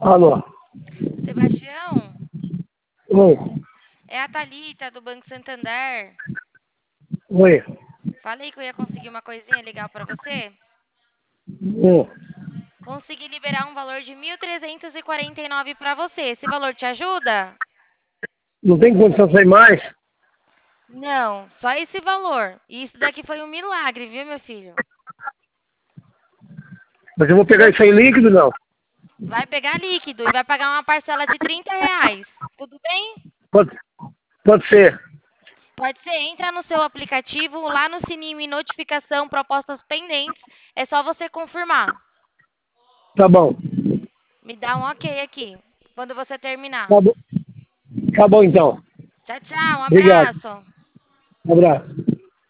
Alô? Sebastião, Oi. é a Thalita do Banco Santander. Oi. Falei que eu ia conseguir uma coisinha legal pra você. Ô, Consegui liberar um valor de 1.349 pra você. Esse valor te ajuda? não tem condição de sair mais? Não, só esse valor. E isso daqui foi um milagre, viu, meu filho? Mas eu vou pegar isso aí líquido, não? Vai pegar líquido e vai pagar uma parcela de R$ 30. Tudo bem? Pode, pode ser. Pode ser, entra no seu aplicativo, lá no sininho e notificação, propostas pendentes. É só você confirmar. Tá bom. Me dá um ok aqui, quando você terminar. Tá bom, tá bom então. Tchau, tchau, um Obrigado. abraço. Um abraço.